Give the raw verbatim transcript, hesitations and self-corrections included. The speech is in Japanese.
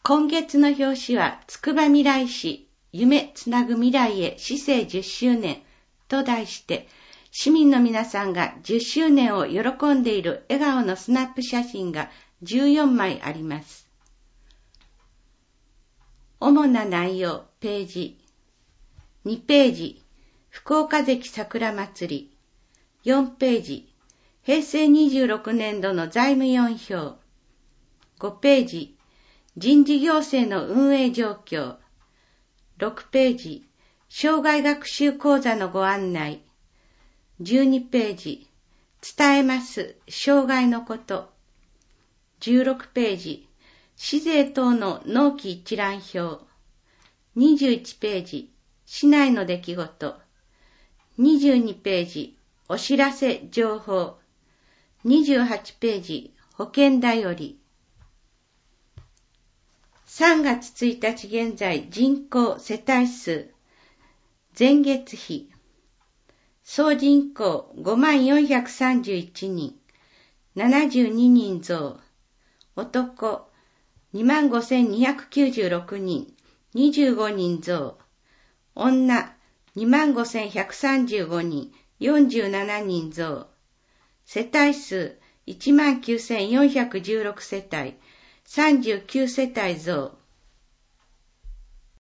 今月の表紙は、つくばみらい市夢つなぐ未来へ市政じゅっしゅうねんと題して、市民の皆さんがじゅっしゅうねんを喜んでいる笑顔のスナップ写真がじゅうよんまいあります。主な内容、ページ。にページ、福岡関桜祭り。よんページ、平成にじゅうろくねんどの財務よん票。ごページ、人事行政の運営状況。ろくページ、障害学習講座のご案内。じゅうにページ、伝えます障害のこと。じゅうろくページ、市税等の納期一覧表。にじゅういちページ、市内の出来事。にじゅうにページ、お知らせ情報。にじゅうはちページ、保険だより。さんがつついたち現在人口世帯数。前月比。総人口 ごまんよんひゃくさんじゅういちにん。ななじゅうににん増。男 にまんごせんにひゃくきゅうじゅうろくにん。にじゅうごにん増。女 にまんごせんひゃくさんじゅうごにん。よんじゅうななにん増。世帯数 いちまんきゅうせんよんひゃくじゅうろく 世帯。さんじゅうきゅう世帯増。